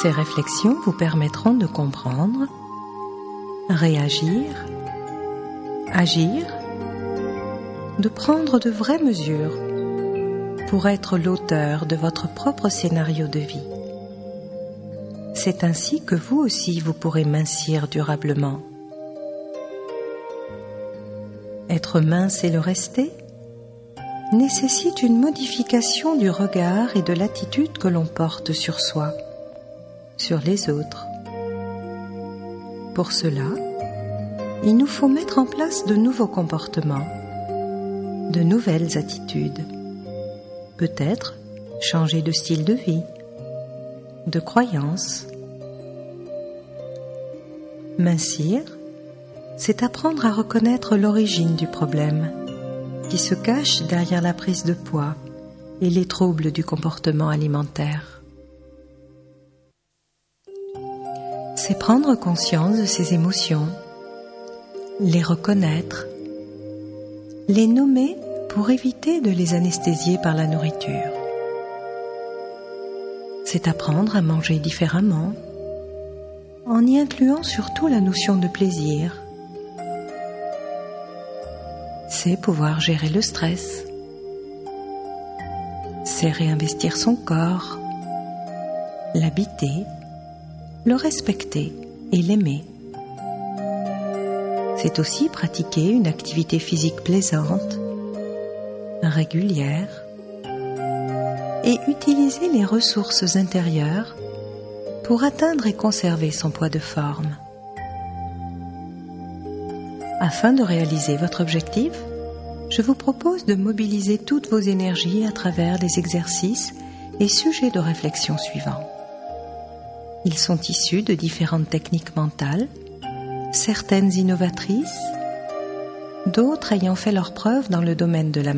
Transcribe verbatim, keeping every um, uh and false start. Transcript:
Ces réflexions vous permettront de comprendre, réagir, agir, de prendre de vraies mesures pour être l'auteur de votre propre scénario de vie. C'est ainsi que vous aussi vous pourrez mincir durablement. Être mince et le rester nécessite une modification du regard et de l'attitude que l'on porte sur soi, sur les autres. Pour cela, il nous faut mettre en place de nouveaux comportements, de nouvelles attitudes, peut-être changer de style de vie, de croyance. Mincir, c'est apprendre à reconnaître l'origine du problème qui se cache derrière la prise de poids et les troubles du comportement alimentaire. C'est prendre conscience de ses émotions, les reconnaître, les nommer pour éviter de les anesthésier par la nourriture. C'est apprendre à manger différemment, en y incluant surtout la notion de plaisir. C'est pouvoir gérer le stress. C'est réinvestir son corps, l'habiter, le respecter et l'aimer. C'est aussi pratiquer une activité physique plaisante, régulière, et utiliser les ressources intérieures pour atteindre et conserver son poids de forme. Afin de réaliser votre objectif, je vous propose de mobiliser toutes vos énergies à travers les exercices et sujets de réflexion suivants. Ils sont issus de différentes techniques mentales, certaines innovatrices, d'autres ayant fait leurs preuves dans le domaine de la